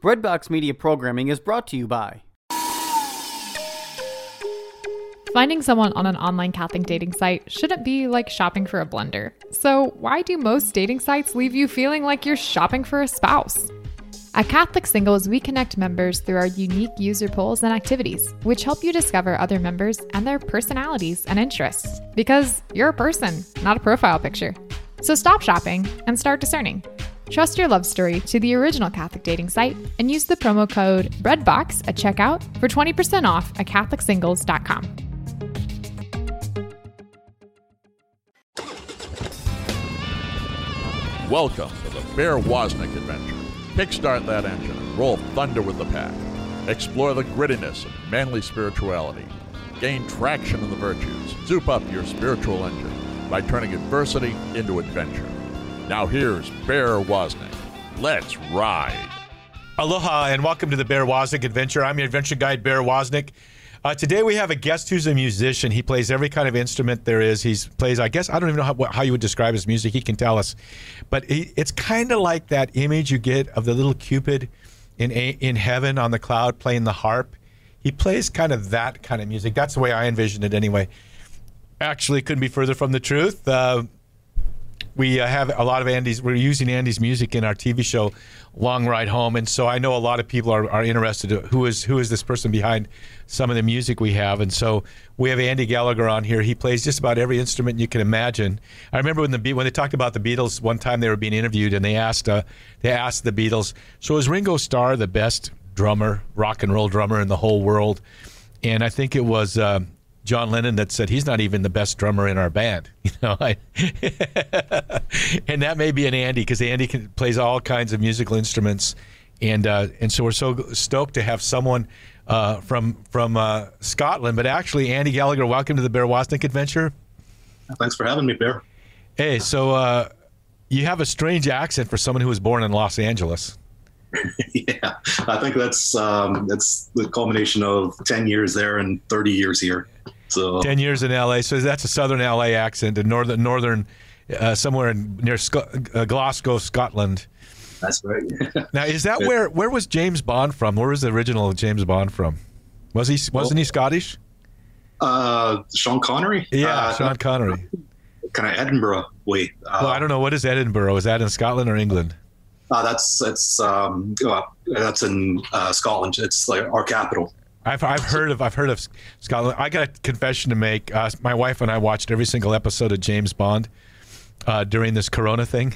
Breadbox Media programming is brought to you by... Finding someone on an online Catholic dating site shouldn't be like shopping for a blender. So why do most dating sites leave you feeling like you're shopping for a spouse? At Catholic Singles, we connect members through our unique user polls and activities, which help you discover other members and their personalities and interests. Because you're a person, not a profile picture. So stop shopping and start discerning. Trust your love story to the original Catholic dating site and use the promo code BREADBOX at checkout for 20% off at CatholicSingles.com. Welcome to the Bear Wozniak Adventure. Kickstart that engine and roll thunder with the pack. Explore the grittiness of manly spirituality. Gain traction in the virtues. Soup up your spiritual engine by turning adversity into adventure. Now here's Bear Wozniak. Let's ride. Aloha and welcome to the Bear Wozniak Adventure. I'm your adventure guide, Bear Wozniak. Today we have a guest who's a musician. He plays every kind of instrument there is. He plays, I guess, I don't even know how you would describe his music. He can tell us. But it's kind of like that image you get of the little Cupid in heaven on the cloud playing the harp. He plays kind of that kind of music. That's the way I envision it anyway. Actually, couldn't be further from the truth. We have a lot of we're using Andy's music in our TV show, Long Ride Home. And so I know a lot of people are interested in who is this person behind some of the music we have. And so we have Andy Gallagher on here. He plays just about every instrument you can imagine. I remember when they talked about the Beatles, one time they were being interviewed and they asked the Beatles, so is Ringo Starr the best drummer, rock and roll drummer in the whole world? And I think it was John Lennon that said he's not even the best drummer in our band, and that may be an Andy because Andy plays all kinds of musical instruments, and so we're so stoked to have someone from Scotland. But actually, Andy Gallagher, welcome to the Bear Wozniak Adventure. Thanks for having me, Bear. Hey, so you have a strange accent for someone who was born in Los Angeles. Yeah, I think that's the culmination of 10 years there and 30 years here. So 10 years in LA, so that's a southern LA accent, and northern somewhere near Glasgow, Scotland. That's right. Now, is that where was James Bond from? Where was the original James Bond from? Wasn't he Scottish? Sean Connery. Yeah, Sean Connery. Kind of Edinburgh way. Well, I don't know. What is Edinburgh? Is that in Scotland or England? That's in Scotland. It's like our capital. I've heard of Scotland. I got a confession to make. My wife and I watched every single episode of James Bond during this Corona thing.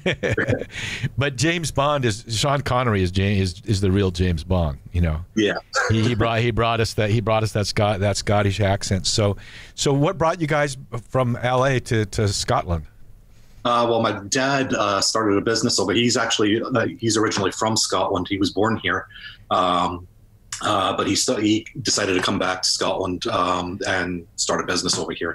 But James Bond Sean Connery is the real James Bond. Yeah. he brought us that Scottish accent. So what brought you guys from LA to Scotland? Well, my dad started a business over. He's originally from Scotland. He was born here. But he decided to come back to Scotland and start a business over here.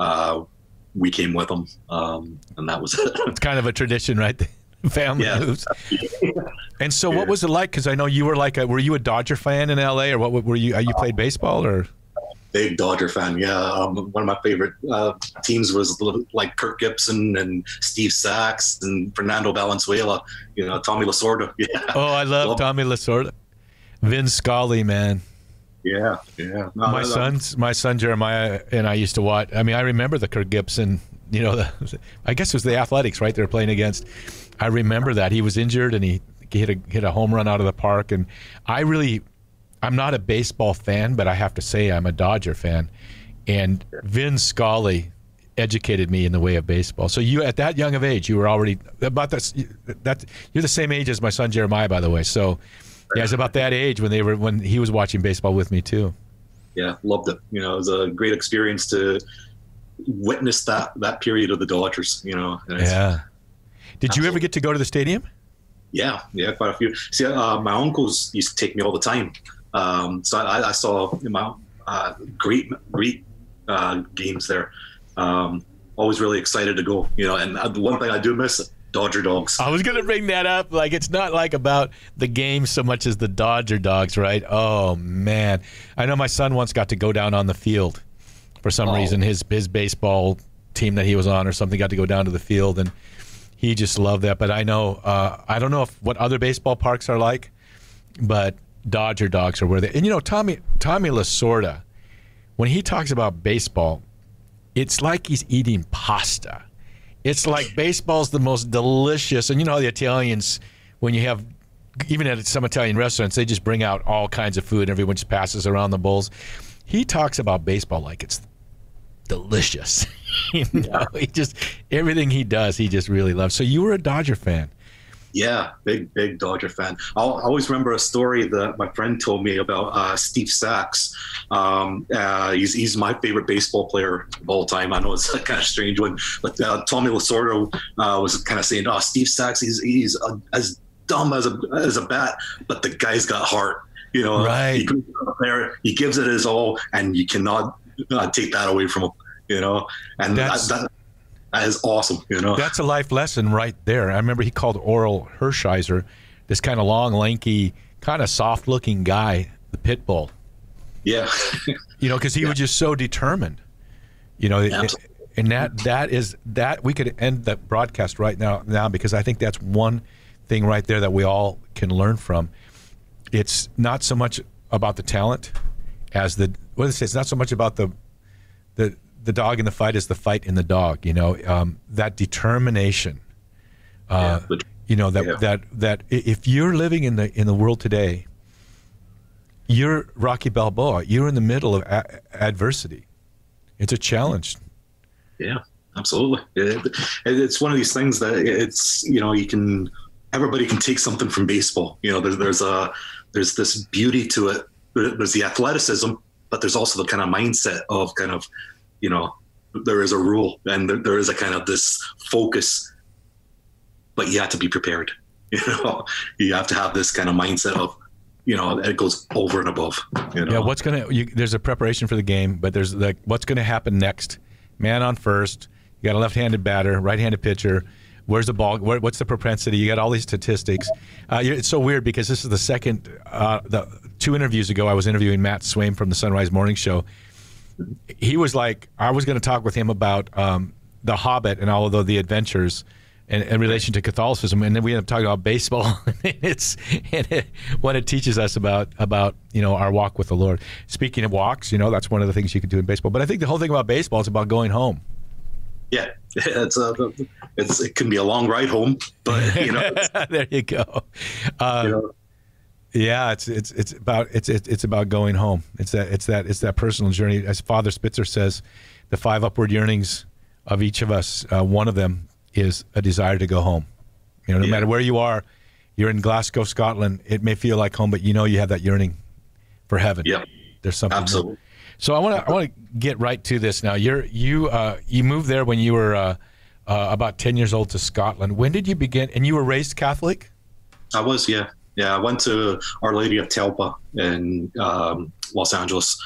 We came with him, and that was it. It's kind of a tradition, right? Family moves. And so, what was it like? Because I know you were were you a Dodger fan in LA, or what were you? You played baseball, or? Big Dodger fan, yeah. One of my favorite teams was like Kirk Gibson and Steve Sachs and Fernando Valenzuela. Tommy Lasorda. Yeah. Oh, I love Tommy Lasorda. Vin Scully, man. Yeah. No, my son Jeremiah and I used to watch. I mean, I remember the Kirk Gibson. I guess it was the Athletics, right? They were playing against. I remember that he was injured and he hit a home run out of the park. And I'm not a baseball fan, but I have to say I'm a Dodger fan. And Vin Scully educated me in the way of baseball. So you, at that young of age, you were already about this. You're the same age as my son Jeremiah, by the way. So. Yeah, it's about that age when he was watching baseball with me too. Yeah, loved it. It was a great experience to witness that period of the Dodgers. Yeah. Did you ever get to go to the stadium? Yeah, quite a few. See, my uncles used to take me all the time. So I saw great games there. Always really excited to go. And the one thing I do miss. Dodger dogs. I was going to bring that up. It's not about the game so much as the Dodger dogs, right? Oh, man. I know my son once got to go down on the field for some reason. His baseball team that he was on or something got to go down to the field, and he just loved that. But I know, I don't know what other baseball parks are like, but Dodger dogs are where they. And Tommy Lasorda, when he talks about baseball, it's like he's eating pasta. It's like baseball's the most delicious. And you know how the Italians, when you have, even at some Italian restaurants, they just bring out all kinds of food and everyone just passes around the bowls. He talks about baseball like it's delicious. He just, everything he does, he just really loves. So you were a Dodger fan. Yeah, big Dodger fan. I always remember a story that my friend told me about Steve Sachs. He's my favorite baseball player of all time. I know it's a kind of strange one, but Tommy Lasorda was kind of saying, Steve Sachs, he's as dumb as a bat, but the guy's got heart. Right. He goes up there, he gives it his all, and you cannot take that away from him. And that is awesome. That's a life lesson right there. I remember he called Oral Hershiser, this kind of long, lanky, kind of soft-looking guy, the pit bull. Yeah. Because he was just so determined. And that we could end the broadcast right now because I think that's one thing right there that we all can learn from. It's not so much about the talent as it's not so much about the dog in the fight is the fight in the dog, that determination, that if you're living in the world today, you're Rocky Balboa, you're in the middle of adversity. It's a challenge. Yeah, absolutely. It's one of these things that everybody can take something from baseball. There's this beauty to it. There's the athleticism, but there's also the kind of mindset of there is a rule and there is a kind of this focus, but you have to be prepared. You have to have this kind of mindset of, it goes over and above. Yeah, there's a preparation for the game, but there's what's going to happen next. Man on first, you got a left-handed batter, right-handed pitcher. Where's the ball? What's the propensity? You got all these statistics. It's so weird because this is the second, 2 interviews ago, I was interviewing Matt Swaim from the Sunrise Morning Show. He was like, I was going to talk with him about The Hobbit and all of the adventures and in relation to Catholicism, and then we ended up talking about baseball what it teaches us about our walk with the Lord. Speaking of walks, that's one of the things you can do in baseball. But I think the whole thing about baseball is about going home. Yeah, it can be a long ride home, but there you go. Yeah, it's about going home. It's that personal journey. As Father Spitzer says, the 5 upward yearnings of each of us, one of them is a desire to go home. No matter where you are, you're in Glasgow, Scotland. It may feel like home, but you have that yearning for heaven. Yeah, there's something. Absolutely. There. So I want to get right to this now. You moved there when you were about 10 years old to Scotland. When did you begin? And you were raised Catholic? I was, yeah. Yeah, I went to Our Lady of Telpa in Los Angeles.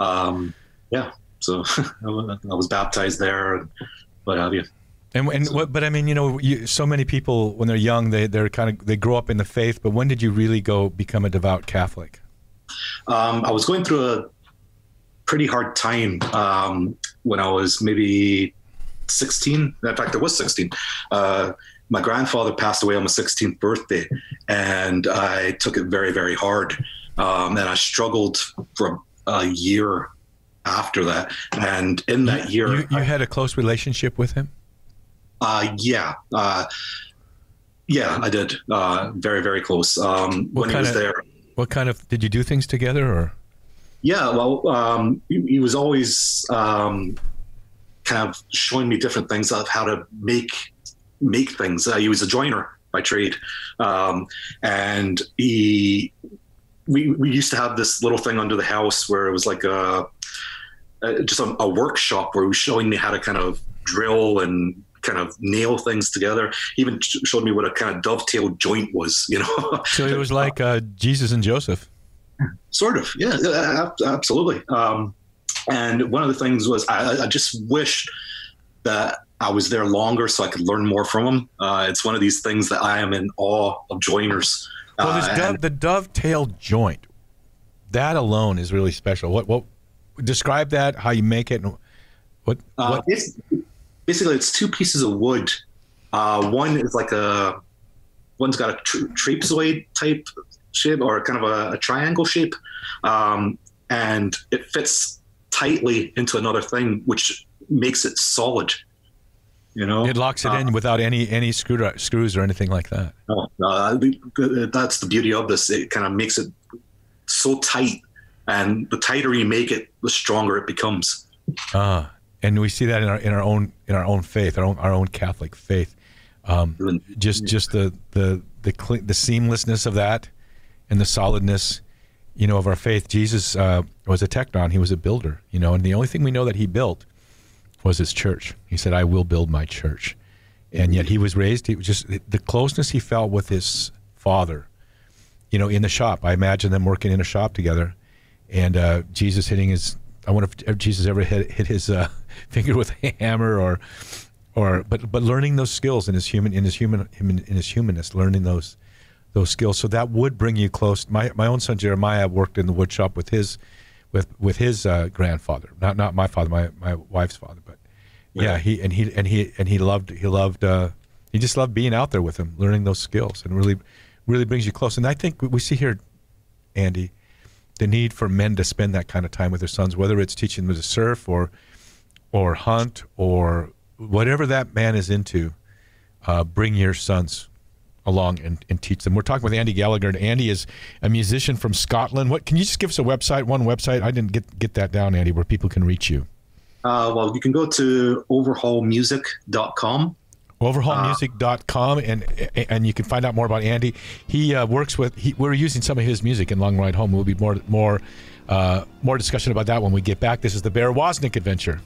So I was baptized there and what have you. But I mean, so many people when they're young, they grow up in the faith. But when did you really become a devout Catholic? I was going through a pretty hard time when I was maybe 16. In fact, I was 16. My grandfather passed away on my 16th birthday, and I took it very, very hard. And I struggled for a year after that. And in that year... You had a close relationship with him? Yeah. Yeah, I did. Very, very close. When he was there. What kind of... Did you do things together, or...? Yeah, well, he was always kind of showing me different things of how to make things. He was a joiner by trade, and we used to have this little thing under the house where it was like just a workshop where he was showing me how to kind of drill and kind of nail things together. He even showed me what a kind of dovetail joint was. So it was like Jesus and Joseph. Sort of, yeah, absolutely. And one of the things was I just wish that I was there longer so I could learn more from him. It's one of these things that I am in awe of joiners. Well, the dovetail joint, that alone is really special. What describe that? How you make it? And what? Basically, it's 2 pieces of wood. One is like one's got a trapezoid type shape, or kind of a triangle shape, and it fits tightly into another thing, which makes it solid. It locks it in without any screws or anything like that. That's the beauty of this. It kind of makes it so tight, and the tighter you make it, the stronger it becomes. And we see that in our own faith, our own Catholic faith. Just the seamlessness of that, and the solidness, of our faith. Jesus was a tekton. He was a builder, and the only thing we know that he built was his church. He said, "I will build my church," and yet he was raised. He was just the closeness he felt with his father, in the shop. I imagine them working in a shop together, and Jesus hitting his. I wonder if Jesus ever hit his finger with a hammer, but learning those skills in his humanness, learning those skills. So that would bring you close. My own son Jeremiah worked in the wood shop with his grandfather, not my father, my wife's father, but he just loved being out there with him, learning those skills, and really brings you close. And I think we see here, Andy, the need for men to spend that kind of time with their sons, whether it's teaching them to surf or hunt or whatever that man is into. Bring your sons along and teach them. We're talking with Andy Gallagher, and Andy is a musician from Scotland. What can you just give us one website? I didn't get that down, Andy, where people can reach you. Well, you can go to overhaulmusic.com. Overhaulmusic.com, and you can find out more about Andy. He works with. We're using some of his music in Long Ride Home. We'll be more discussion about that when we get back. This is the Bear Wozniak Adventure.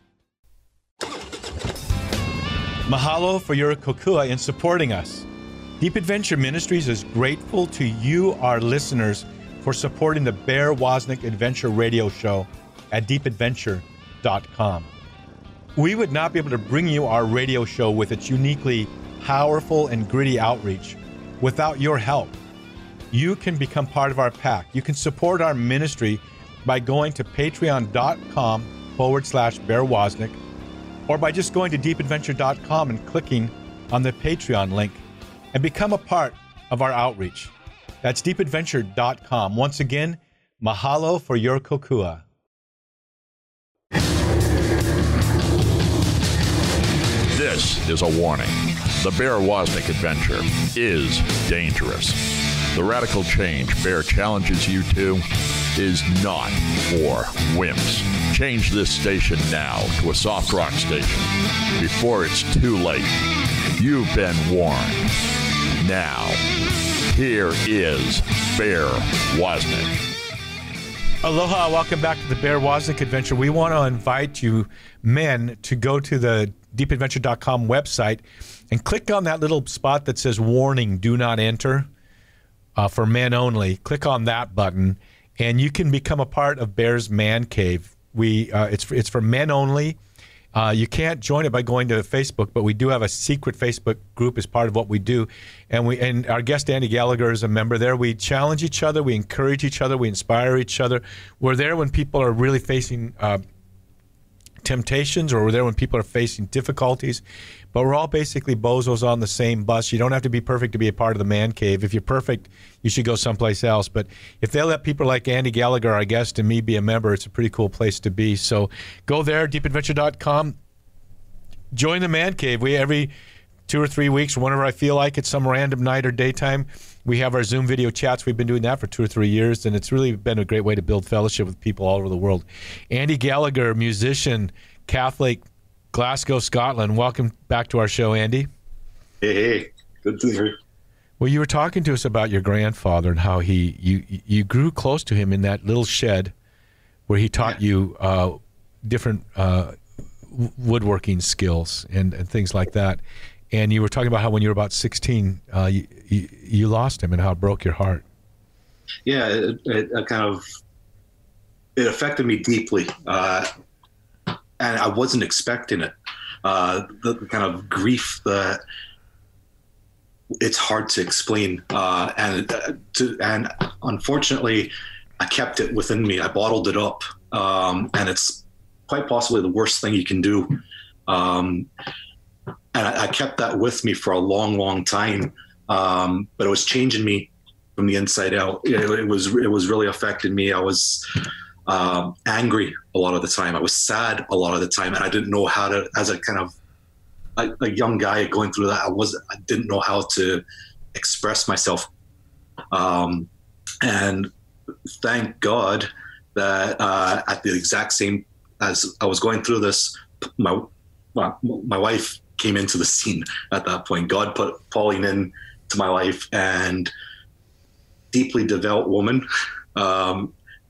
Mahalo for your kokua in supporting us. Deep Adventure Ministries is grateful to you, our listeners, for supporting the Bear Wozniak Adventure radio show at deepadventure.com. We would not be able to bring you our radio show with its uniquely powerful and gritty outreach without your help. You can become part of our pack. You can support our ministry by going to patreon.com/Bear Wozniak, or by just going to deepadventure.com and clicking on the Patreon link and become a part of our outreach. That's deepadventure.com. Once again, mahalo for your kokua. This is a warning. The Bear Wozniak Adventure is dangerous. The radical change Bear challenges you to is not for wimps. Change this station now to a soft rock station before it's too late. You've been warned. Now, here is Bear Wozniak. Aloha, welcome back to the Bear Wozniak Adventure. We want to invite you men to go to the deepadventure.com website and click on that little spot that says warning, do not enter, for men only. Click on that button and you can become a part of Bear's Man Cave. It's for men only. You can't join it by going to Facebook, but we do have a secret Facebook group as part of what we do. And our guest Andy Gallagher is a member there. We challenge each other, we encourage each other, we inspire each other. We're there when people are really facing temptations, or we're there when people are facing difficulties. But we're all basically bozos on the same bus. You don't have to be perfect to be a part of the Man Cave. If you're perfect, you should go someplace else. But if they let people like Andy Gallagher, our guest, and me be a member, it's a pretty cool place to be. So go there, deepadventure.com. Join the Man Cave. We every 2 or 3 weeks, whenever I feel like it, some random night or daytime, we have our Zoom video chats. We've been doing that for 2 or 3 years, and it's really been a great way to build fellowship with people all over the world. Andy Gallagher, musician, Catholic, Glasgow, Scotland. Welcome back to our show, Andy. Hey, good to hear you. Well, you were talking to us about your grandfather and how you grew close to him in that little shed where he taught you different woodworking skills and things like that. And you were talking about how when you were about 16, you lost him and how it broke your heart. Yeah, it affected me deeply. And I wasn't expecting it. The kind of grief that it's hard to explain. And unfortunately, I kept it within me. I bottled it up. And it's quite possibly the worst thing you can do. And I kept that with me for a long, long time. But it was changing me from the inside out. It was really affecting me. I was angry a lot of the time. I was sad a lot of the time, and I didn't know how to, as a kind of a young guy going through that, I didn't know how to express myself. And thank God that at the exact same as I was going through this, my wife came into the scene at that point. God put Pauline in to my life, and deeply devout woman, kind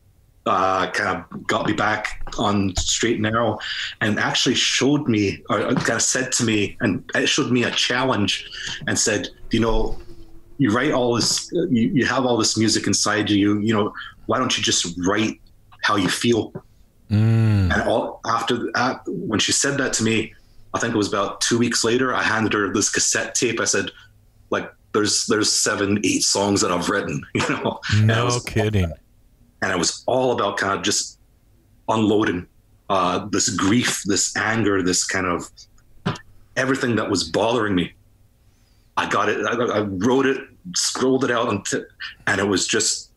of got me back on straight and narrow, and actually showed me, or kind of said to me, and it showed me a challenge, and said, you write all this, you have all this music inside you, why don't you just write how you feel? And after that, when she said that to me, I think it was about 2 weeks later, I handed her this cassette tape. I said, like, there's 7-8 songs that I've written, No kidding. And it was all about kind of just unloading this grief, this anger, this kind of everything that was bothering me. I got it. I wrote it, scrolled it out, and it was just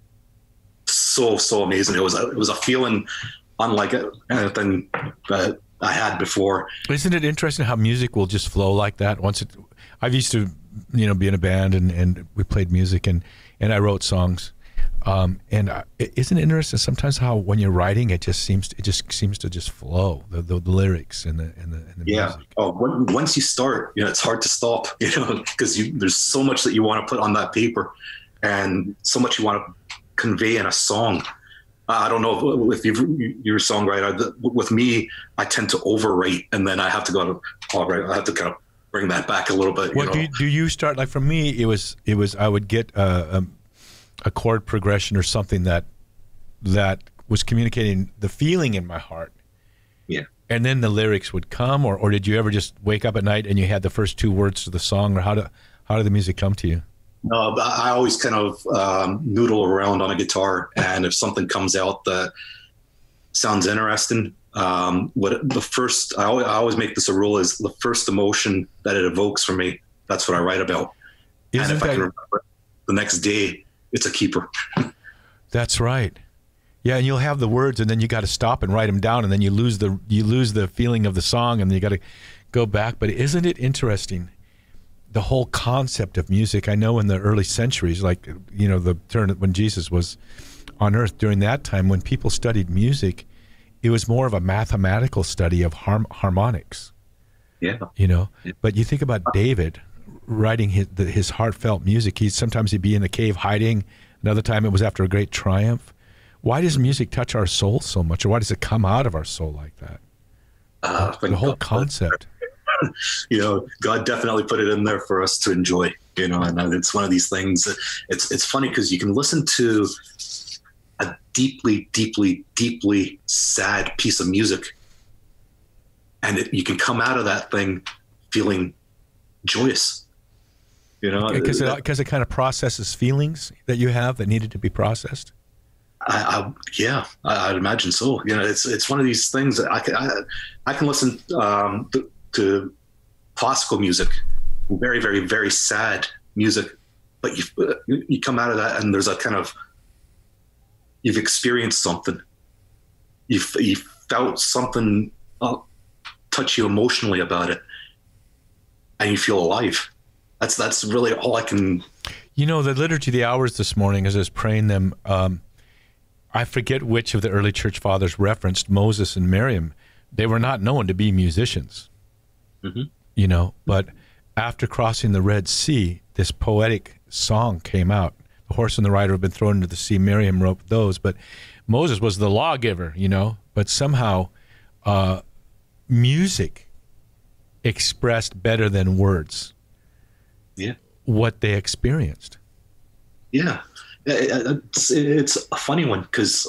so amazing. It was a feeling unlike anything that I had before. Isn't it interesting how music will just flow like that? I've used to, be in a band and we played music and I wrote songs. Isn't it interesting sometimes how when you're writing, it just seems to just flow, the lyrics and the music. Oh, once you start, it's hard to stop, because there's so much that you want to put on that paper, and so much you want to convey in a song. I don't know if you're a songwriter. With me, I tend to overwrite, and then I have to go, all right, I have to kind of bring that back a little bit. What do you start, like for me, it was I would get a chord progression or something that was communicating the feeling in my heart. Yeah. And then the lyrics would come, or did you ever just wake up at night and you had the first 2 words to the song, or how did the music come to you? No, but I always kind of noodle around on a guitar, and if something comes out that sounds interesting, I always make this a rule, is the first emotion that it evokes for me, that's what I write about. And if I can remember the next day, it's a keeper. That's right. Yeah, and you'll have the words, and then you got to stop and write them down, and then you lose the feeling of the song, and then you got to go back. But isn't it interesting, the whole concept of music? I know in the early centuries, like the turn when Jesus was on earth, during that time when people studied music, it was more of a mathematical study of harmonics. Yeah. But you think about David writing his heartfelt music. Sometimes he'd be in the cave hiding. Another time it was after a great triumph. Why does music touch our soul so much, or why does it come out of our soul like that? The whole concept. God definitely put it in there for us to enjoy. And it's one of these things. It's funny because you can listen to a deeply, deeply, deeply sad piece of music, and you can come out of that thing feeling joyous. Because it kind of processes feelings that you have that needed to be processed. I'd imagine so. It's one of these things that I can listen to classical music, very, very, very sad music, but you come out of that and there's a kind of, you've experienced something, you felt something touch you emotionally about it, and you feel alive. That's really all I can. The Liturgy of the Hours this morning, as I was praying them, I forget which of the early church fathers referenced Moses and Miriam. They were not known to be musicians, but after crossing the Red Sea, this poetic song came out. The horse and the rider have been thrown into the sea. Miriam wrote those, but Moses was the lawgiver, but somehow music expressed better than words what they experienced. Yeah. It's a funny one because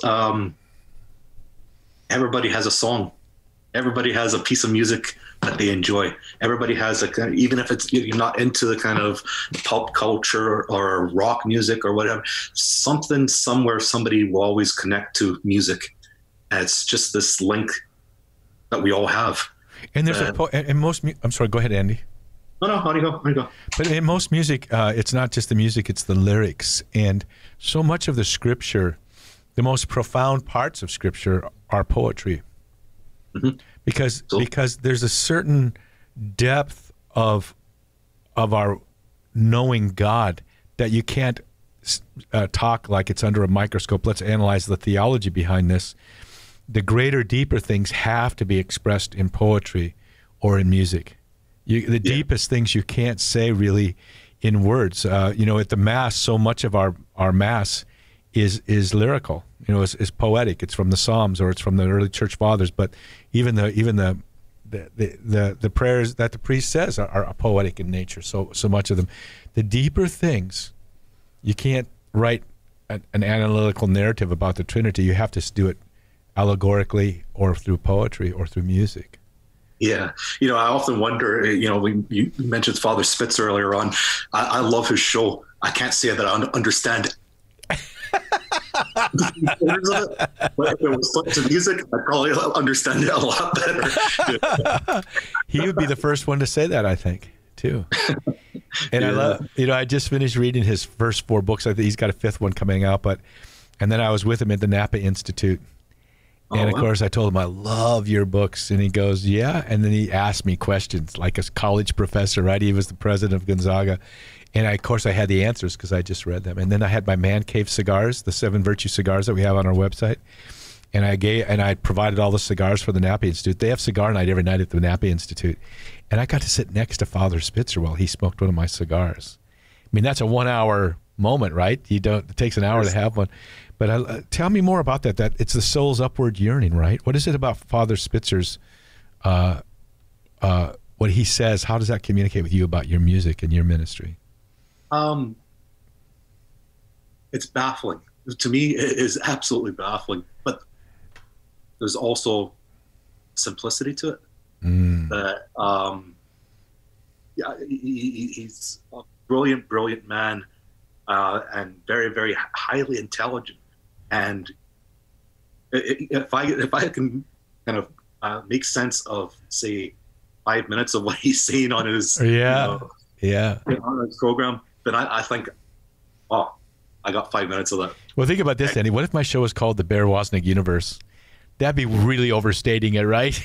everybody has a song. Everybody has a piece of music that they enjoy. Everybody has even if you're not into the kind of pop culture or rock music or whatever, something somewhere somebody will always connect to music. And it's just this link that we all have. And there's I'm sorry, go ahead, Andy. No, how do you go? But in most music, it's not just the music, it's the lyrics. And so much of the scripture, the most profound parts of scripture are poetry. Mm-hmm. Because there's a certain depth of our knowing God that you can't talk like it's under a microscope. Let's analyze the theology behind this. The greater, deeper things have to be expressed in poetry or in music. The deepest things you can't say really in words. At the Mass, so much of our Mass is lyrical. Is poetic. It's from the Psalms or it's from the early church fathers. But even the prayers that the priest says are poetic in nature. So much of them. The deeper things, you can't write an analytical narrative about the Trinity. You have to do it allegorically or through poetry or through music. Yeah. I often wonder, you mentioned Father Spitz earlier on. I love his show. I can't say that I understand it. But if it was put to music, I'd probably understand it a lot better. He would be the first one to say that, I think, too. And I love, I just finished reading his first 4 books. I think he's got a 5th one coming out, and then I was with him at the Napa Institute. And of course, I told him, I love your books. And he goes, yeah. And then he asked me questions like a college professor, right? He was the president of Gonzaga. And of course, I had the answers because I just read them. And then I had my Man Cave cigars, the 7 Virtue cigars that we have on our website. And I provided all the cigars for the Napa Institute. They have cigar night every night at the Napa Institute. And I got to sit next to Father Spitzer while he smoked one of my cigars. I mean, that's a 1-hour moment, right? It takes an hour to have one. But tell me more about that. That it's the soul's upward yearning, right? What is it about Father Spitzer's, what he says? How does that communicate with you about your music and your ministry? It's baffling. To me, it is absolutely baffling. But there's also simplicity to it. That he's a brilliant man, and very, very highly intelligent. And if I can kind of make sense of, say, 5 minutes of what he's saying on his on his program, then I think, I got 5 minutes of that. Well, think about this, Andy. What if my show was called the Bear Wozniak Universe? That'd be really overstating it, right?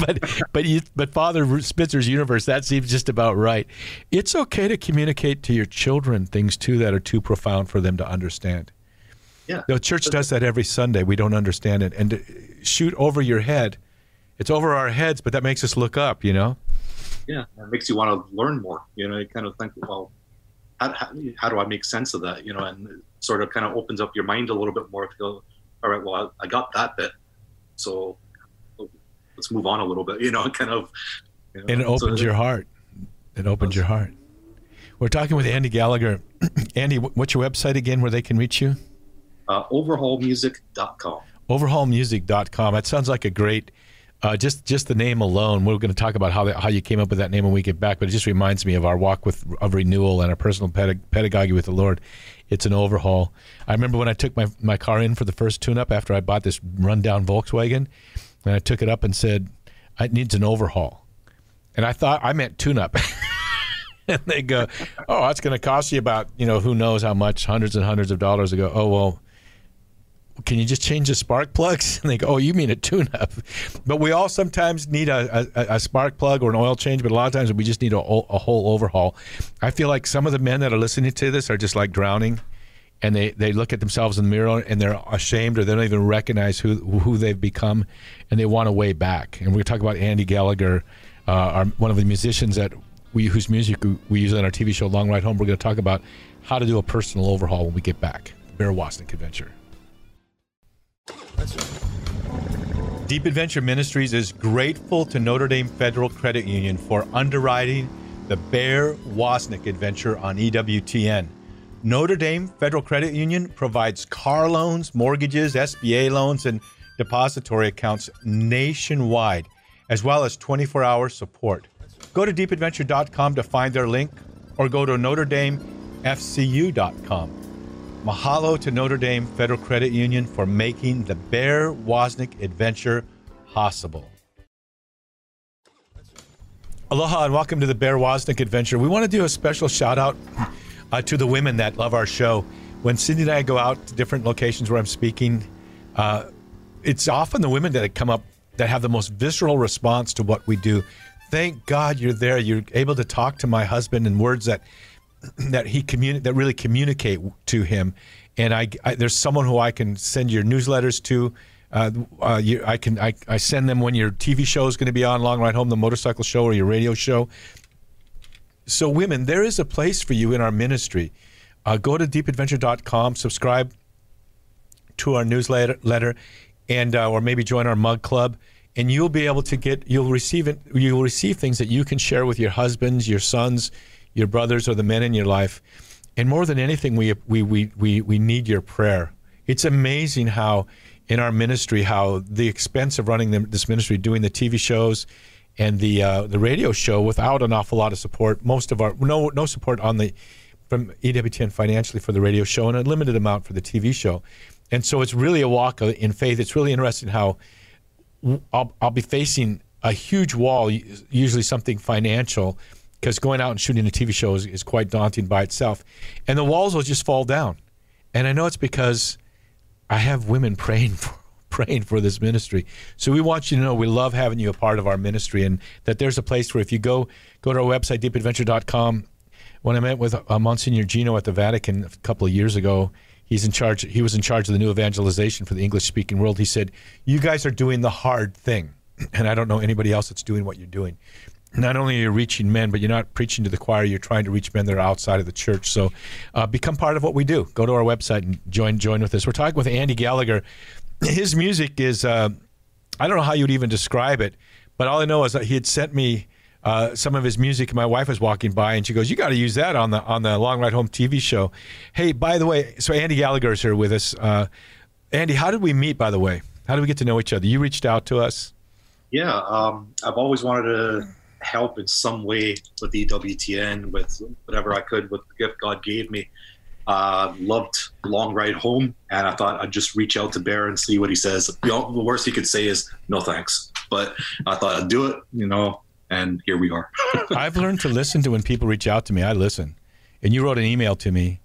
but Father Spitzer's universe, that seems just about right. It's okay to communicate to your children things too that are too profound for them to understand. Yeah. The church does that every Sunday. We don't understand it. And to shoot over your head, it's over our heads, but that makes us look up, Yeah, it makes you want to learn more. You kind of think, well, how do I make sense of that? And it sort of kind of opens up your mind a little bit more to go, all right, well, I got that bit. So let's move on a little bit, kind of. And it opens your heart. It opens your heart. We're talking with Andy Gallagher. Andy, what's your website again where they can reach you? Overhaulmusic.com. Overhaulmusic.com. That sounds like a great, just the name alone. We're going to talk about how you came up with that name when we get back, but it just reminds me of our walk of renewal and our personal pedagogy with the Lord. It's an overhaul. I remember when I took my car in for the first tune-up after I bought this rundown Volkswagen, and I took it up and said, it needs an overhaul. And I thought I meant tune-up. And they go, that's going to cost you about, who knows how much, hundreds and hundreds of dollars. I go, well, can you just change the spark plugs? And they go, you mean a tune-up. But we all sometimes need a spark plug or an oil change, but a lot of times we just need a whole overhaul. I feel like some of the men that are listening to this are just like drowning, and they look at themselves in the mirror and they're ashamed, or they don't even recognize who they've become, and they want a way back. And we're going to talk about Andy Gallagher, one of the musicians whose music we use on our TV show Long Ride Home. We're going to talk about how to do a personal overhaul when we get back. Bear Wozniak Adventure. Deep Adventure Ministries is grateful to Notre Dame Federal Credit Union for underwriting the Bear Wozniak Adventure on EWTN. Notre Dame Federal Credit Union provides car loans, mortgages, SBA loans, and depository accounts nationwide, as well as 24-hour support. Go to deepadventure.com to find their link, or go to NotreDameFCU.com. Mahalo to Notre Dame Federal Credit Union for making the Bear Wozniak Adventure possible. Aloha and welcome to the Bear Wozniak Adventure. We want to do a special shout out to the women that love our show. When Cindy and I go out to different locations where I'm speaking, it's often the women that come up that have the most visceral response to what we do. Thank God you're there. You're able to talk to my husband in words that really communicate to him. And I there's someone who I can send your newsletters to. I send them when your TV show is going to be on, Long Ride Home, the motorcycle show, or your radio show. So women, there is a place for you in our ministry. Go to deepadventure.com, subscribe to our newsletter, and or maybe join our mug club, and you'll be able to you'll receive things that you can share with your husbands, your sons, your brothers, or the men in your life. And more than anything, we need your prayer. It's amazing how in our ministry, how the expense of running this ministry, doing the TV shows and the radio show without an awful lot of support, most of our no support from EWTN financially for the radio show, and a limited amount for the TV show. And so it's really a walk in faith. It's really interesting how I'll be facing a huge wall, usually something financial, because going out and shooting a TV show is quite daunting by itself. And the walls will just fall down. And I know it's because I have women praying for this ministry. So we want you to know we love having you a part of our ministry, and that there's a place where if you go to our website, deepadventure.com. When I met with Monsignor Gino at the Vatican a couple of years ago, he was in charge of the new evangelization for the English-speaking world. He said, you guys are doing the hard thing, and I don't know anybody else that's doing what you're doing. Not only are you reaching men, but you're not preaching to the choir, you're trying to reach men that are outside of the church. So become part of what we do. Go to our website and join with us. We're talking with Andy Gallagher. His music is, I don't know how you'd even describe it, but all I know is that he had sent me some of his music. My wife was walking by, and she goes, you got to use that on the Long Ride Home TV show. Hey, by the way, so Andy Gallagher is here with us. Andy, how did we meet, by the way? How did we get to know each other? You reached out to us? Yeah, I've always wanted to help in some way with EWTN, with whatever I could with the gift God gave me. Loved Long Ride Home, and I thought I'd just reach out to Bear and see what he says. The worst he could say is no thanks, but I thought I'd do it, and here we are. I've learned to listen to when people reach out to me. I listen. And you wrote an email to me,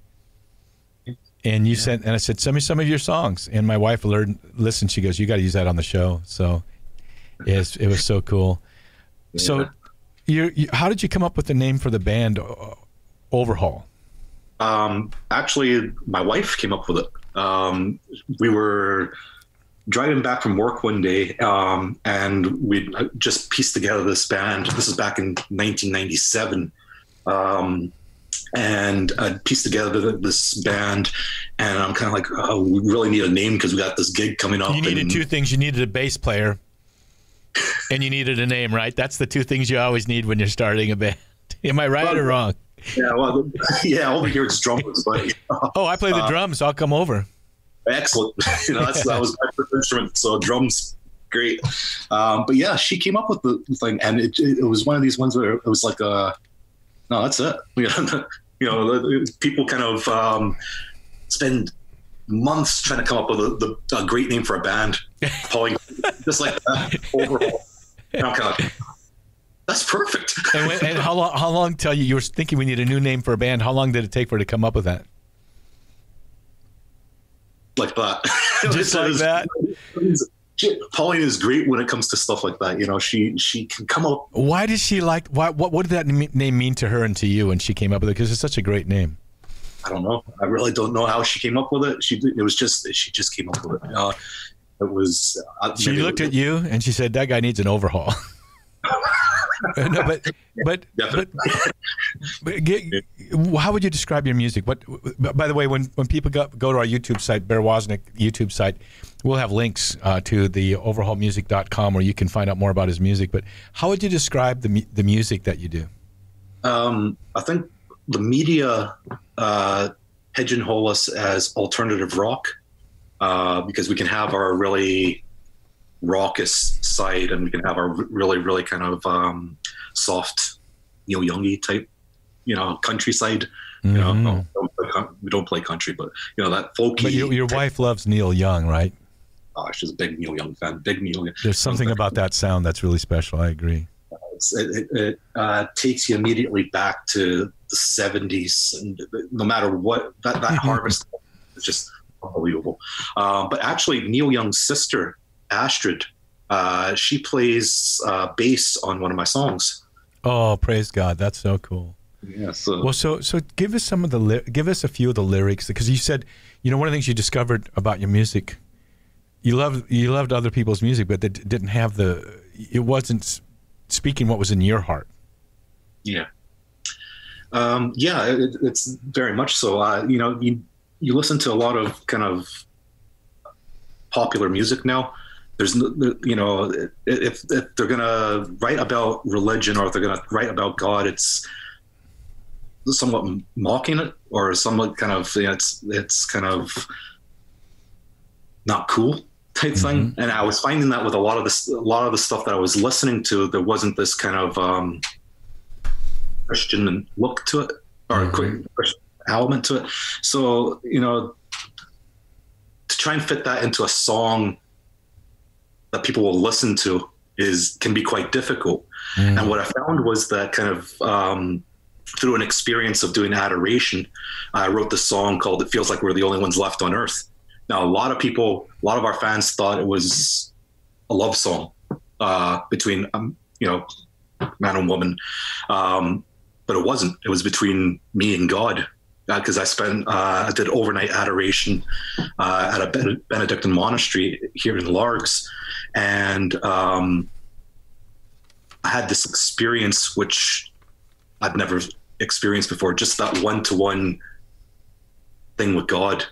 and you sent, and I said, send me some of your songs. And my wife listened. She goes, you got to use that on the show. So it was so cool. Yeah. So how did you come up with the name for the band, Overhaul? Actually, my wife came up with it. We were driving back from work one day, and we just pieced together this band. This is back in 1997. And I pieced together this band, and I'm kind of like, oh, we really need a name because we got this gig coming up. You needed two things. You needed a bass player, and you needed a name, right? That's the two things you always need when you're starting a band. Am I right or wrong? Yeah, well, over here it's drummers. But, oh, I play the drums. I'll come over. Excellent. That was my first instrument. So drums, great. But yeah, she came up with the thing, and it was one of these ones where it was like, no, that's it. People kind of spend months trying to come up with a great name for a band, pulling just like that. Overall, and I'm kind of like, that's perfect. And how long till you were thinking we need a new name for a band? How long did it take for her to come up with that? Like that. Just like that? Pauline is great when it comes to stuff like that. She can come up. Why does she what did that name mean to her and to you when she came up with it? Because it's such a great name. I don't know. I really don't know how she came up with it. She just came up with it. She looked at you and she said, that guy needs an overhaul. No, but how would you describe your music? By the way, when people go to our YouTube site, Bear Wozniak YouTube site, we'll have links to the overhaulmusic.com where you can find out more about his music. But how would you describe the music that you do? I think the media pigeonhole us as alternative rock because we can have our really raucous side, and we can have our really, really kind of soft Neil Youngy type, country side. Mm-hmm. We don't play country, but that folky. But your wife loves Neil Young, right? Oh, she's a big Neil Young fan. Big Neil Young. There's something about that sound that's really special. I agree. it takes you immediately back to the 70s, and no matter what, that harvest is just unbelievable. But actually, Neil Young's sister, Astrid, she plays bass on one of my songs. Oh, praise God! That's so cool. Yeah. So give us a few of the lyrics, because you said, one of the things you discovered about your music, you loved other people's music, but that didn't have it wasn't speaking what was in your heart. Yeah. It's very much so. You listen to a lot of kind of popular music now. There's, if they're gonna write about religion, or if they're gonna write about God, it's somewhat mocking it, or somewhat kind of, it's kind of not cool type thing. And I was finding that with a lot of the stuff that I was listening to, there wasn't this kind of Christian look to it, or Christian element to it. So, to try and fit that into a song that people will listen to can be quite difficult. And what I found was that kind of through an experience of doing adoration, I wrote this song called "It Feels Like We're the Only Ones Left on Earth." Now, a lot of our fans thought it was a love song between man and woman, but it wasn't. It was between me and God, because I did overnight adoration at a Benedictine monastery here in Largs, and I had this experience which I'd never experienced before, just that one-to-one thing with God.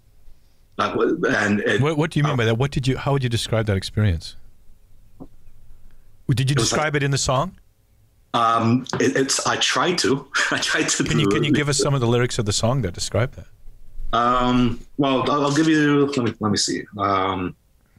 What do you mean by that? How would you describe that experience? Did you describe it in the song? I tried to. Can you give us some of the lyrics of the song that describe that? Well, I'll give you. Let me see. All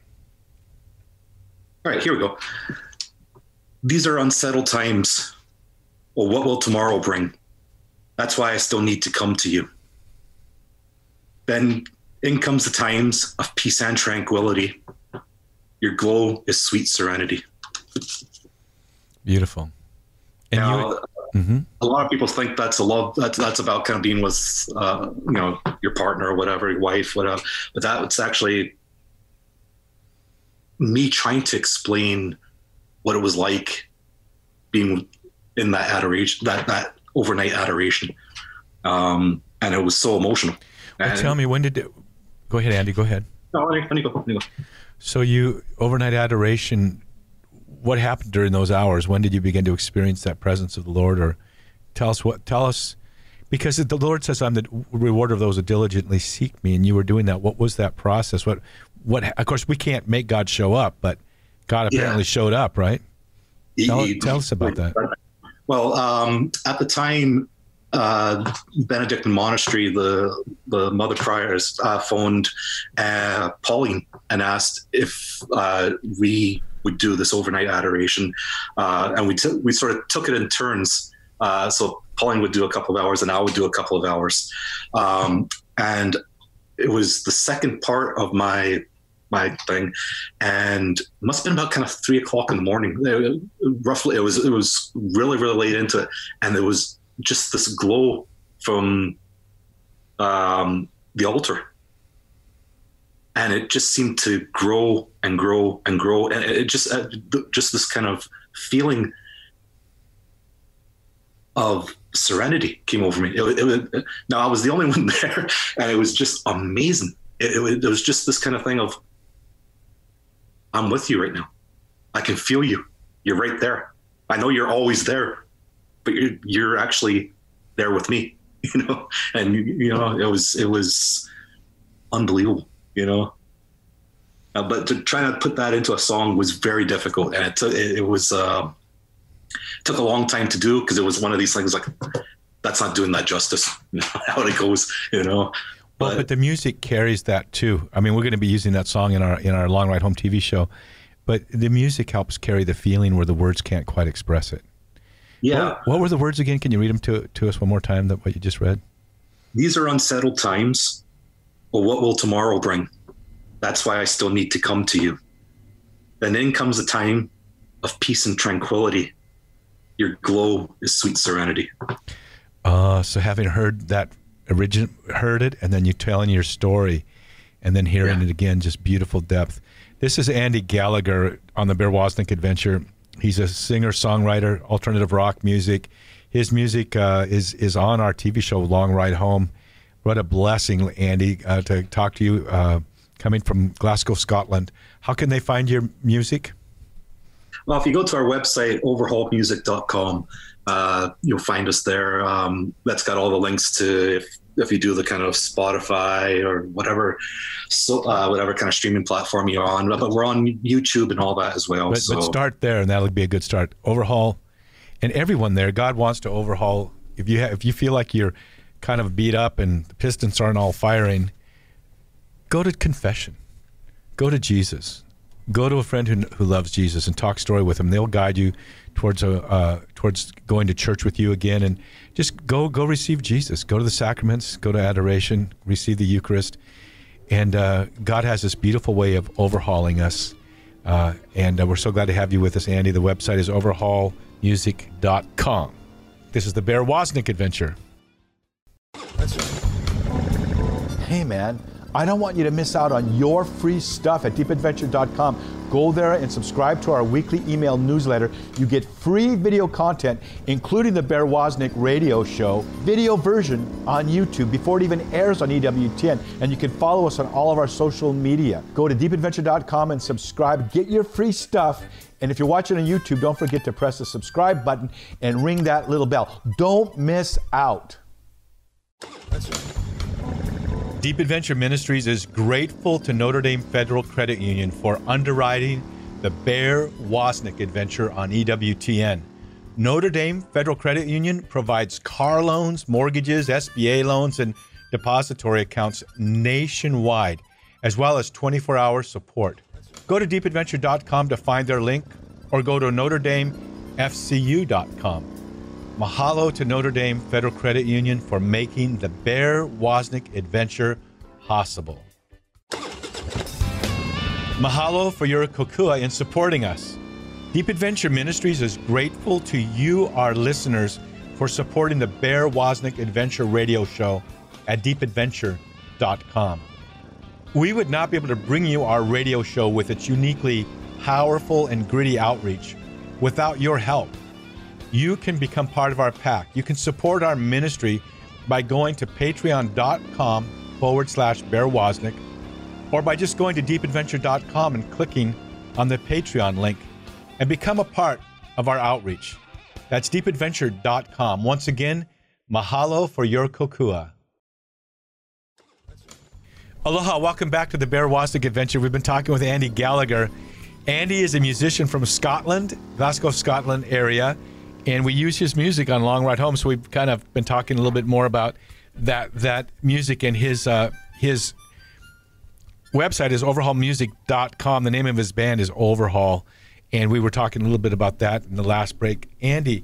right, here we go. These are unsettled times. Well, what will tomorrow bring? That's why I still need to come to you. Then in comes the times of peace and tranquility. Your glow is sweet serenity. Beautiful. And now, a lot of people think that's a love. That's about kind of being with, your partner or whatever, your wife, whatever. But that's actually me trying to explain what it was like being in that adoration, that overnight adoration, and it was so emotional. Well, tell me, go ahead, Andy. Go ahead. No, let me go. So overnight adoration. What happened during those hours? When did you begin to experience that presence of the Lord? Or tell us, because the Lord says, "I'm the rewarder of those who diligently seek me," and you were doing that. What was that process? What? Of course, we can't make God show up, but God apparently showed up, right? Tell us about that. Well, at the time, Benedictine monastery, the mother priors phoned Pauline and asked if we would do this overnight adoration, and we sort of took it in turns. So Pauline would do a couple of hours, and I would do a couple of hours, and it was the second part of my thing, and it must have been about kind of 3:00 in the morning. Roughly, it was really, really late into it, and there was just this glow from the altar, and it just seemed to grow and grow and grow, and it just this kind of feeling of serenity came over me. Now I was the only one there, and it was just amazing. It was just this kind of thing of, I'm with you right now. I can feel you. You're right there. I know you're always there, but you're actually there with me, and it was unbelievable, but to try to put that into a song was very difficult. And it took a long time to do, because it was one of these things like, that's not doing that justice, how it goes, But the music carries that too. I mean, we're going to be using that song in our Long Ride Home TV show, but the music helps carry the feeling where the words can't quite express it. Yeah. What were the words again? Can you read them to us one more time, what you just read? These are unsettled times. Well, what will tomorrow bring? That's why I still need to come to you. Then in comes a time of peace and tranquility. your glow is sweet serenity. So having heard it, and then you telling your story, and then hearing it again, just beautiful depth. This is Andy Gallagher on the Bear Wozniak Adventure. He's a singer, songwriter, alternative rock music. His music is on our TV show, Long Ride Home. What a blessing, Andy, to talk to you, coming from Glasgow, Scotland. How can they find your music? Well, if you go to our website, overhaulmusic.com, you'll find us there. That's got all the links to if you do the kind of Spotify or whatever kind of streaming platform you're on. But we're on YouTube and all that as well. But start there, and that'll be a good start. Overhaul, and everyone there. God wants to overhaul. If you feel like you're kind of beat up and the pistons aren't all firing, go to confession. Go to Jesus. Go to a friend who loves Jesus and talk story with him. They'll guide you towards going to church with you again, and just go receive Jesus. Go to the sacraments. Go to adoration. Receive the Eucharist. And God has this beautiful way of overhauling us. And we're so glad to have you with us, Andy. The website is overhaulmusic.com. This is the Bear Wozniak Adventure. Hey, man. I don't want you to miss out on your free stuff at deepadventure.com. Go there and subscribe to our weekly email newsletter. You get free video content, including the Bear Wozniak radio show, video version on YouTube before it even airs on EWTN. And you can follow us on all of our social media. Go to deepadventure.com and subscribe. Get your free stuff. And if you're watching on YouTube, don't forget to press the subscribe button and ring that little bell. Don't miss out. Deep Adventure Ministries is grateful to Notre Dame Federal Credit Union for underwriting the Bear Wozniak Adventure on EWTN. Notre Dame Federal Credit Union provides car loans, mortgages, SBA loans, and depository accounts nationwide, as well as 24-hour support. Go to deepadventure.com to find their link, or go to NotreDameFCU.com. Mahalo to Notre Dame Federal Credit Union for making the Bear Wozniak Adventure possible. Mahalo for your kokua in supporting us. Deep Adventure Ministries is grateful to you, our listeners, for supporting the Bear Wozniak Adventure radio show at deepadventure.com. We would not be able to bring you our radio show with its uniquely powerful and gritty outreach without your help. You can become part of our pack. You can support our ministry by going to patreon.com/Bear Wozniak, or by just going to deepadventure.com and clicking on the Patreon link and become a part of our outreach. That's deepadventure.com. Once again, mahalo for your kokua. Aloha, welcome back to the Bear Wozniak Adventure. We've been talking with Andy Gallagher. Andy is a musician from Scotland, Glasgow, Scotland area. And we use his music on Long Ride Home, so we've kind of been talking a little bit more about that music. And his website is overhaulmusic.com. The name of his band is Overhaul, and we were talking a little bit about that in the last break. Andy,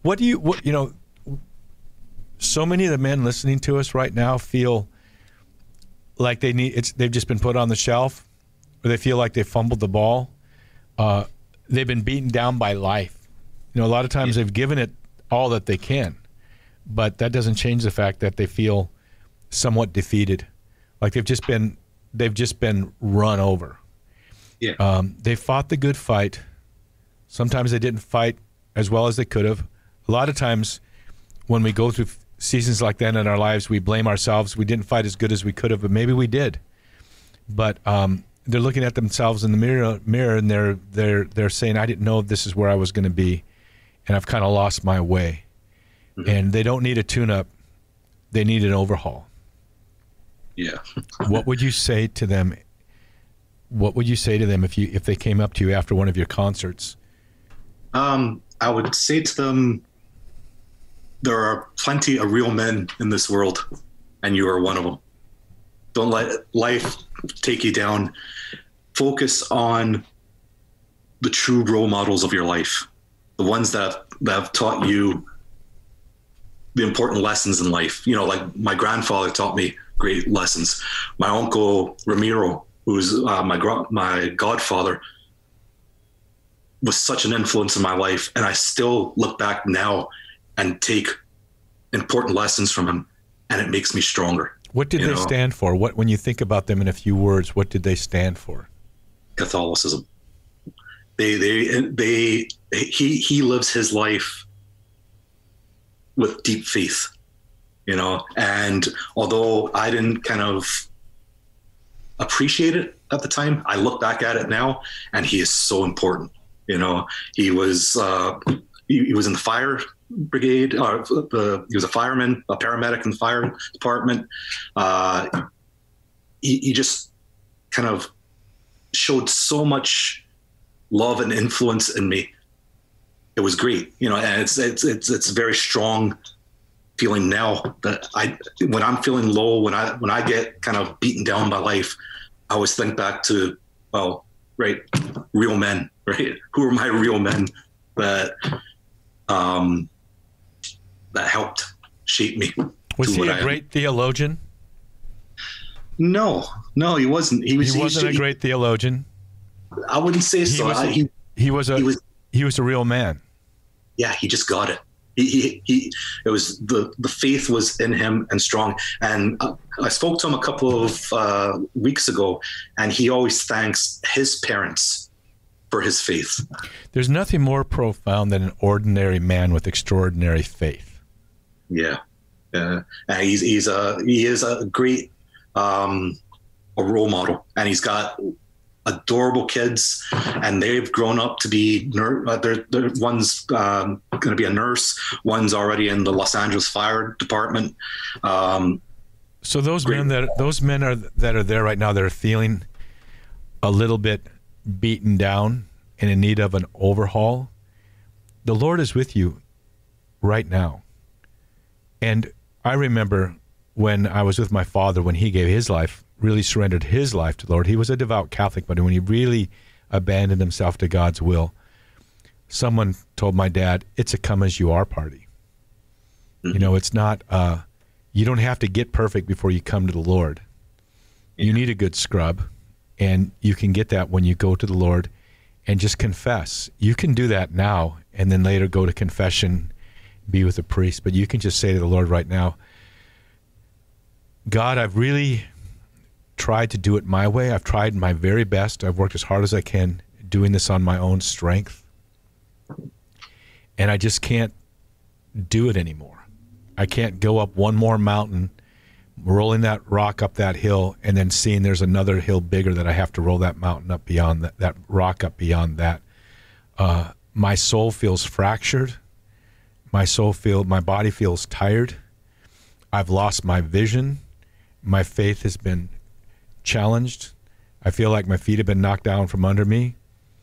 so many of the men listening to us right now feel like they've just been put on the shelf, or they feel like they fumbled the ball. They've been beaten down by life. A lot of times they've given it all that they can, but that doesn't change the fact that they feel somewhat defeated, like they've just been run over. Yeah. They fought the good fight. Sometimes they didn't fight as well as they could have. A lot of times when we go through seasons like that in our lives, we blame ourselves. We didn't fight as good as we could have, but maybe we did. But they're looking at themselves in the mirror, and they're saying, "I didn't know this is where I was going to be. And I've kind of lost my way." Mm-hmm. And they don't need a tune-up. They need an overhaul. Yeah. What would you say to them? What would you say to them if they came up to you after one of your concerts? I would say to them, there are plenty of real men in this world, and you are one of them. Don't let life take you down. Focus on the true role models of your life. The ones that have taught you the important lessons in life. Like my grandfather taught me great lessons. My uncle Ramiro, who's my godfather, was such an influence in my life. And I still look back now and take important lessons from him, and it makes me stronger. What did they stand for? What, when you think about them in a few words, what did they stand for? Catholicism. He lives his life with deep faith, and although I didn't kind of appreciate it at the time, I look back at it now, and he is so important. He was in the fire brigade, he was a fireman, a paramedic in the fire department. He just kind of showed so much love and influence in me. It was great, and it's a very strong feeling now that when I'm feeling low, when I get kind of beaten down by life, I always think back to, real men, right? Who are my real men that helped shape me. Was he a great theologian? No, he wasn't. He wasn't a great theologian. I wouldn't say so. He was a real man. Yeah, he just got it. It was the faith was in him and strong. And I spoke to him a couple of weeks ago, and he always thanks his parents for his faith. There's nothing more profound than an ordinary man with extraordinary faith. Yeah, and he is a great a role model, and he's got adorable kids, and they've grown up to be one's going to be a nurse, one's already in the Los Angeles Fire Department. So those men that are there right now, that are feeling a little bit beaten down and in need of an overhaul, the Lord is with you right now. And I remember when I was with my father, when he gave his life, really surrendered his life to the Lord. He was a devout Catholic, but when he really abandoned himself to God's will, someone told my dad, it's a come as you are party. Mm-hmm. It's not, you don't have to get perfect before you come to the Lord. Yeah. You need a good scrub, and you can get that when you go to the Lord and just confess. You can do that now and then later go to confession, be with a priest, but you can just say to the Lord right now, God, I've really tried to do it my way. I've tried my very best. I've worked as hard as I can doing this on my own strength. And I just can't do it anymore. I can't go up one more mountain, rolling that rock up that hill, and then seeing there's another hill bigger that I have to roll that mountain up beyond that rock up beyond that. My soul feels fractured. My body feels tired. I've lost my vision. My faith has been challenged. I feel like my feet have been knocked down from under me.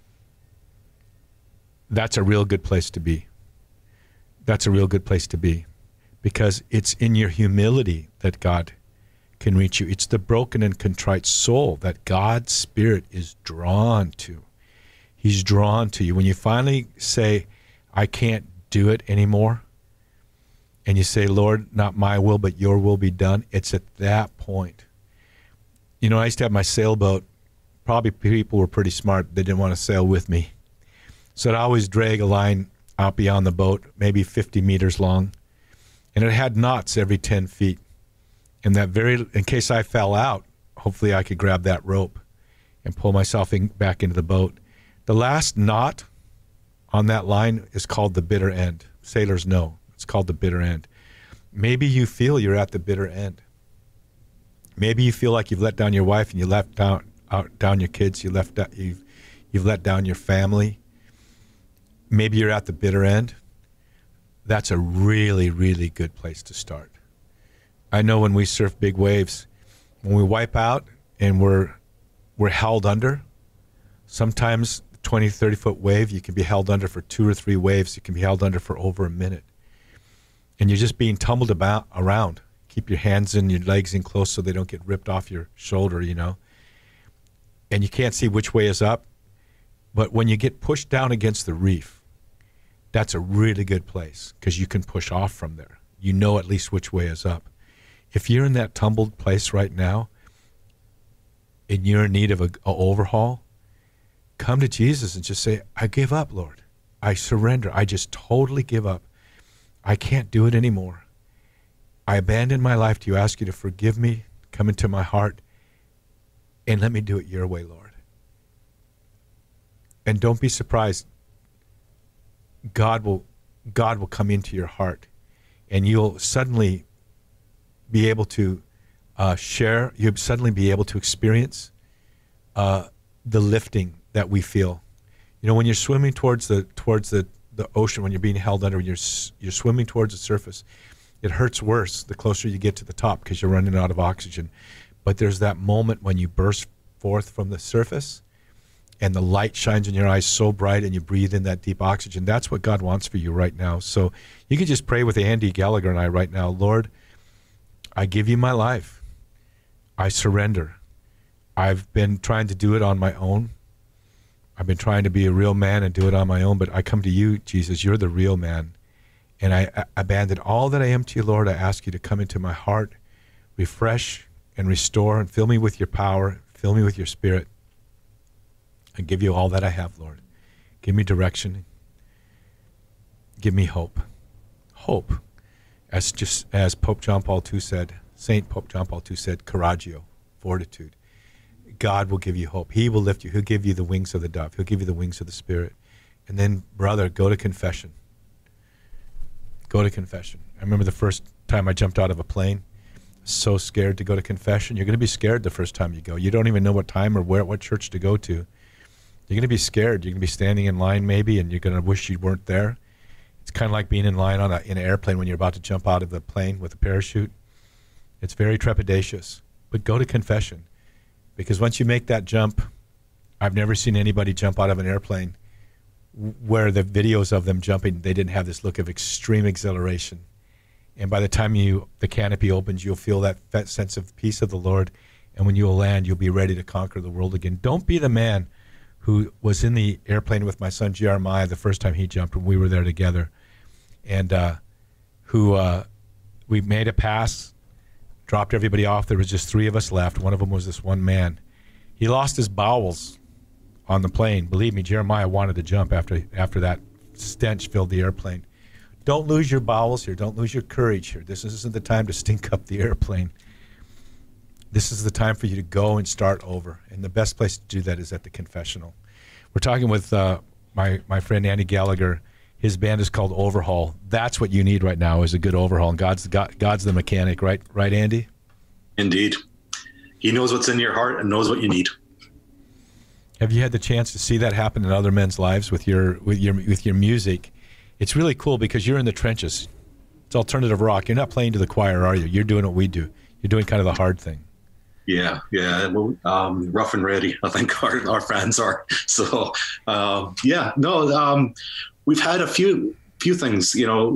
That's a real good place to be. That's a real good place to be, because it's in your humility that God can reach you. It's the broken and contrite soul that God's Spirit is drawn to. He's drawn to you. When you finally say, I can't do it anymore, and you say, Lord, not my will, but your will be done, it's at that point. I used to have my sailboat. Probably people were pretty smart. They didn't want to sail with me. So I'd always drag a line out beyond the boat, maybe 50 meters long, and it had knots every 10 feet. And in case I fell out, hopefully I could grab that rope and pull myself back into the boat. The last knot on that line is called the bitter end. Sailors know. It's called the bitter end. Maybe you feel you're at the bitter end. Maybe you feel like you've let down your wife and you left down your kids. You've let down your family. Maybe you're at the bitter end. That's a really, really good place to start. I know when we surf big waves, when we wipe out and we're held under, sometimes 20, 30-foot wave, you can be held under for 2 or 3 waves. You can be held under for over a minute. And you're just being tumbled around. Keep your hands and your legs in close so they don't get ripped off your shoulder, And you can't see which way is up. But when you get pushed down against the reef, that's a really good place because you can push off from there. You know at least which way is up. If you're in that tumbled place right now and you're in need of an overhaul, come to Jesus and just say, I give up, Lord. I surrender. I just totally give up. I can't do it anymore. I abandon my life to you, ask you to forgive me, come into my heart, and let me do it your way, Lord. And don't be surprised. God will come into your heart, and you'll suddenly be able to share. You'll suddenly be able to experience the lifting that we feel. You know, when you're swimming towards the ocean, when you're being held under, when you're swimming towards the surface, it hurts worse the closer you get to the top because you're running out of oxygen. But there's that moment when you burst forth from the surface and the light shines in your eyes so bright and you breathe in that deep oxygen. That's what God wants for you right now. So you can just pray with Andy Gallagher and I right now. Lord, I give you my life. I surrender. I've been trying to do it on my own. I've been trying to be a real man and do it on my own, but I come to you, Jesus. You're the real man. And I abandon all that I am to you, Lord. I ask you to come into my heart, refresh and restore, and fill me with your power, fill me with your spirit. I give you all that I have, Lord. Give me direction. Give me hope. Hope. As Pope John Paul II said, St. Pope John Paul II said, coraggio, fortitude. God will give you hope. He will lift you. He'll give you the wings of the dove. He'll give you the wings of the Spirit. And then, brother, go to confession. Go to confession. I remember the first time I jumped out of a plane, so scared to go to confession. You're going to be scared the first time you go. You don't even know what time or what church to go to. You're going to be scared. You're going to be standing in line maybe, and you're going to wish you weren't there. It's kind of like being in line in an airplane when you're about to jump out of the plane with a parachute. It's very trepidatious. But go to confession. Because once you make that jump, I've never seen anybody jump out of an airplane where the videos of them jumping, they didn't have this look of extreme exhilaration. And by the time the canopy opens, you'll feel that sense of peace of the Lord. And when you'll land, you'll be ready to conquer the world again. Don't be the man who was in the airplane with my son Jeremiah the first time he jumped when we were there together. And we made a pass, dropped everybody off. There was just 3 of us left. One of them was this one man. He lost his bowels on the plane. Believe me, Jeremiah wanted to jump after that stench filled the airplane. Don't lose your bowels here. Don't lose your courage here. This isn't the time to stink up the airplane. This is the time for you to go and start over. And the best place to do that is at the confessional. We're talking with my friend Andy Gallagher. His band is called Overhaul. That's what you need right now is a good overhaul. And God's the mechanic, right, Andy? Indeed. He knows what's in your heart and knows what you need. Have you had the chance to see that happen in other men's lives with your music? It's really cool because you're in the trenches. It's alternative rock. You're not playing to the choir, are you? You're doing what we do. You're doing kind of the hard thing. Yeah. Well, rough and ready, I think our fans are. So, we've had a few things,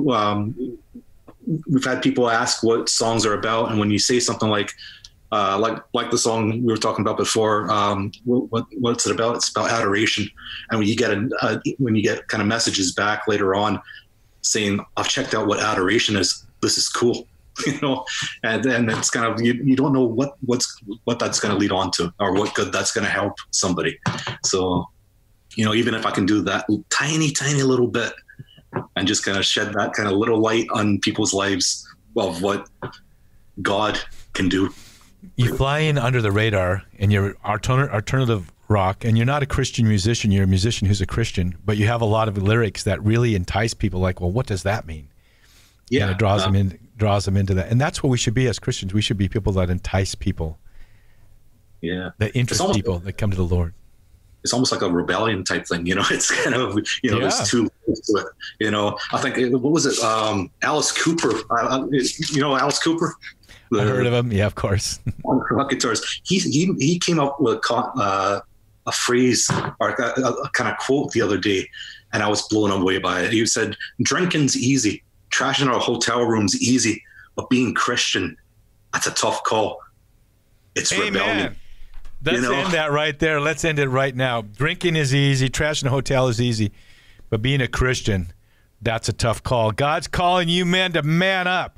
we've had people ask what songs are about. And when you say something like the song we were talking about before, what's it about? It's about adoration. And when you get kind of messages back later on saying, I've checked out what adoration is, this is cool. And then it's kind of, you don't know what that's going to lead on to or what good that's going to help somebody. So, even if I can do that tiny little bit and just kind of shed that kind of little light on people's lives of what God can do. You fly in under the radar and you're alternative rock and you're not a Christian musician. You're a musician who's a Christian, but you have a lot of lyrics that really entice people like, well, what does that mean? Yeah. And it draws them into that. And that's what we should be as Christians. We should be people that entice people. Yeah. That interest people that come to the Lord. It's almost like a rebellion type thing. It's kind of, there's 2 levels to it. I think, what was it? Alice Cooper, Alice Cooper? I heard of him. Yeah, of course. Rock guitars. He came up with a phrase or a kind of quote the other day, and I was blown away by it. He said, drinking's easy. Trashing our hotel room's easy, but being Christian, that's a tough call. It's rebellion. Let's end that right there. Let's end it right now. Drinking is easy. Trashing a hotel is easy, but being a Christian, that's a tough call. God's calling you men to man up,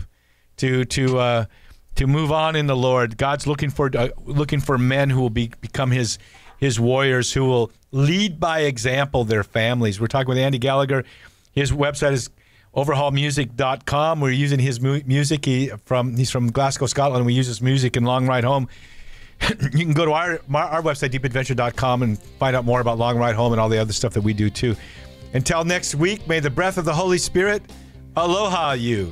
to move on in the Lord. God's looking for men who will become His his warriors who will lead by example their families. We're talking with Andy Gallagher. His website is overhaulmusic.com. We're using his music. He's from Glasgow, Scotland. We use his music in Long Ride Home. You can go to our website, deepadventure.com, and find out more about Long Ride Home and all the other stuff that we do too. Until next week, may the breath of the Holy Spirit aloha you.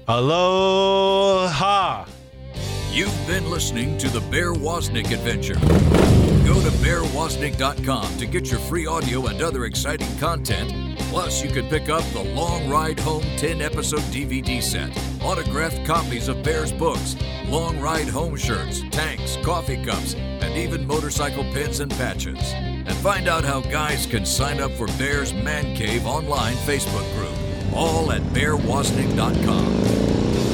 Aloha. You've been listening to the Bear Wozniak Adventure. Go to bearwozniak.com to get your free audio and other exciting content. Plus, you can pick up the Long Ride Home 10-episode DVD set, autographed copies of Bear's books, Long Ride Home shirts, tanks, coffee cups, and even motorcycle pins and patches. And find out how guys can sign up for Bear's Man Cave online Facebook group. All at bearwozniak.com.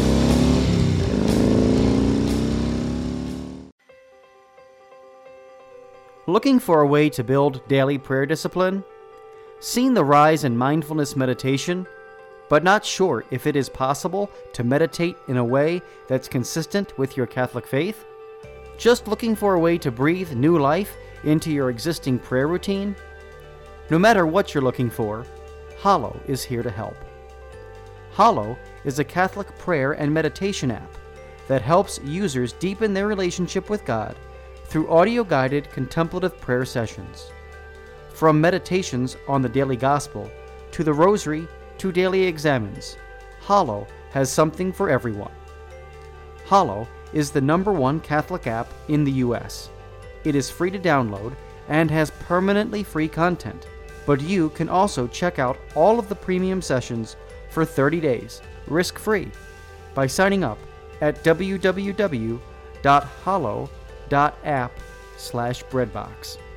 Looking for a way to build daily prayer discipline? Seen the rise in mindfulness meditation, but not sure if it is possible to meditate in a way that's consistent with your Catholic faith? Just looking for a way to breathe new life into your existing prayer routine? No matter what you're looking for, Hallow is here to help. Hallow is a Catholic prayer and meditation app that helps users deepen their relationship with God through audio-guided contemplative prayer sessions. From meditations on the daily gospel, to the rosary, to daily examines, Hallow has something for everyone. Hallow is the #1 Catholic app in the U.S. It is free to download and has permanently free content, but you can also check out all of the premium sessions for 30 days, risk-free, by signing up at www.hallow.app/breadbox.